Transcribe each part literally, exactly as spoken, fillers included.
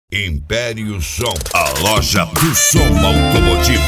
Império Som, a loja do som automotivo.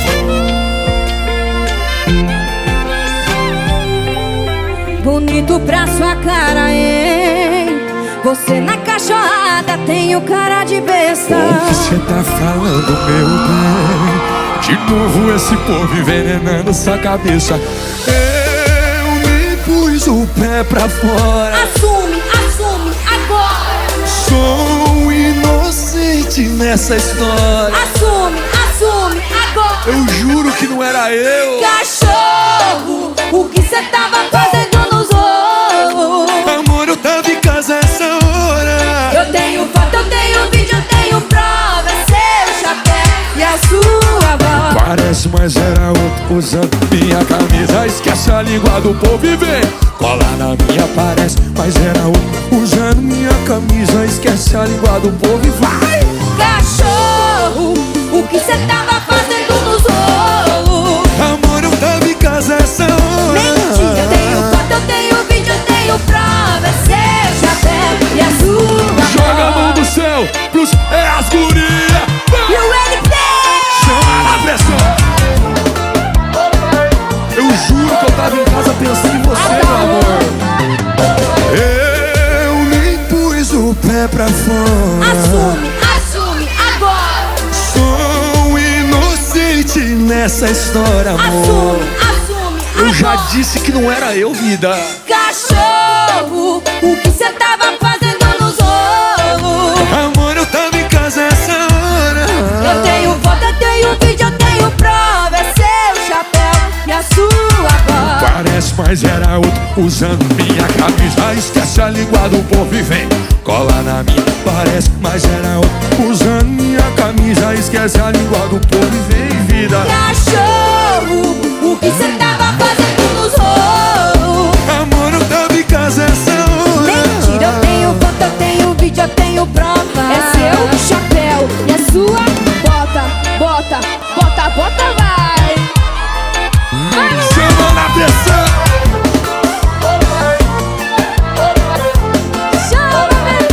Bonito pra sua cara, hein? Você na cachorrada tem o cara de besta. O que cê tá falando, meu bem? De novo esse povo envenenando sua cabeça. Eu me pus o pé pra fora. Assume, assume, agora. Sou inocente nessa história. Assume, assume, agora. Eu juro que não era eu. Cachorro, o que cê tava fazendo nos ovos? Amor, eu tava em casa essa hora. Eu tenho foto, eu tenho vídeo, eu tenho prova. É seu chapéu e a sua voz. Parece, mas era outro usando minha camisa. Esquece a língua do povo e vem colar na minha. Parece, mas era outro usando minha camisa. Esquece a língua do povo e vai. Cachorro, o que cê tava fazendo nos ovos? Amor, eu tava em casa essa hora. Mentira, eu tenho foto, eu tenho vídeo, eu tenho prova. É seu chapéu e a sua Joga a voz. mão do céu pros é as guria. E o L P Chama na pressão. Eu juro que eu tava em casa pensando em você, meu amor. Eu nem pus o pé pra fora. Assume, assume, agora. Sou inocente nessa história, amor. Assume, assume, Eu já agora. disse que não era eu, vida. Cachorro, o que cê tava fazendo nos ovos? Amor, eu tava em casa essa hora. Eu tenho foto, eu tenho vídeo, eu tenho prova. É seu chapéu e a sua voz. Parece, mas era outro usando minha camisa. Esquece a língua do povo e vem cola na minha. Parece, mas era outro usando minha camisa. Esquece a língua do povo e vem, vida. Cachorro, o que cê tava fazendo nos ovos? Amor, eu tava em casa essa hora. Mentira, eu tenho foto, eu tenho vídeo, eu tenho prova. É seu chapéu e a sua bota, bota, bota, bota, vai. Chama na pressão. Chama,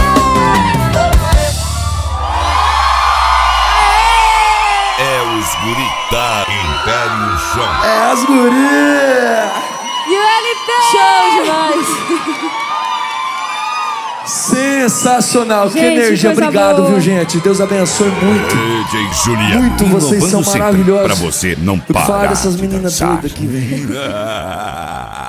É os guri da Império Som. É as gurias. E o L P show demais. Sensacional, que Gente, energia. coisa Obrigado, boa. viu, gente? Deus abençoe muito. D J Juliano, Muito, vocês são inovando sempre maravilhosos. Pra você não Eu parar falo dessas de meninas dançar. doidas aqui, velho.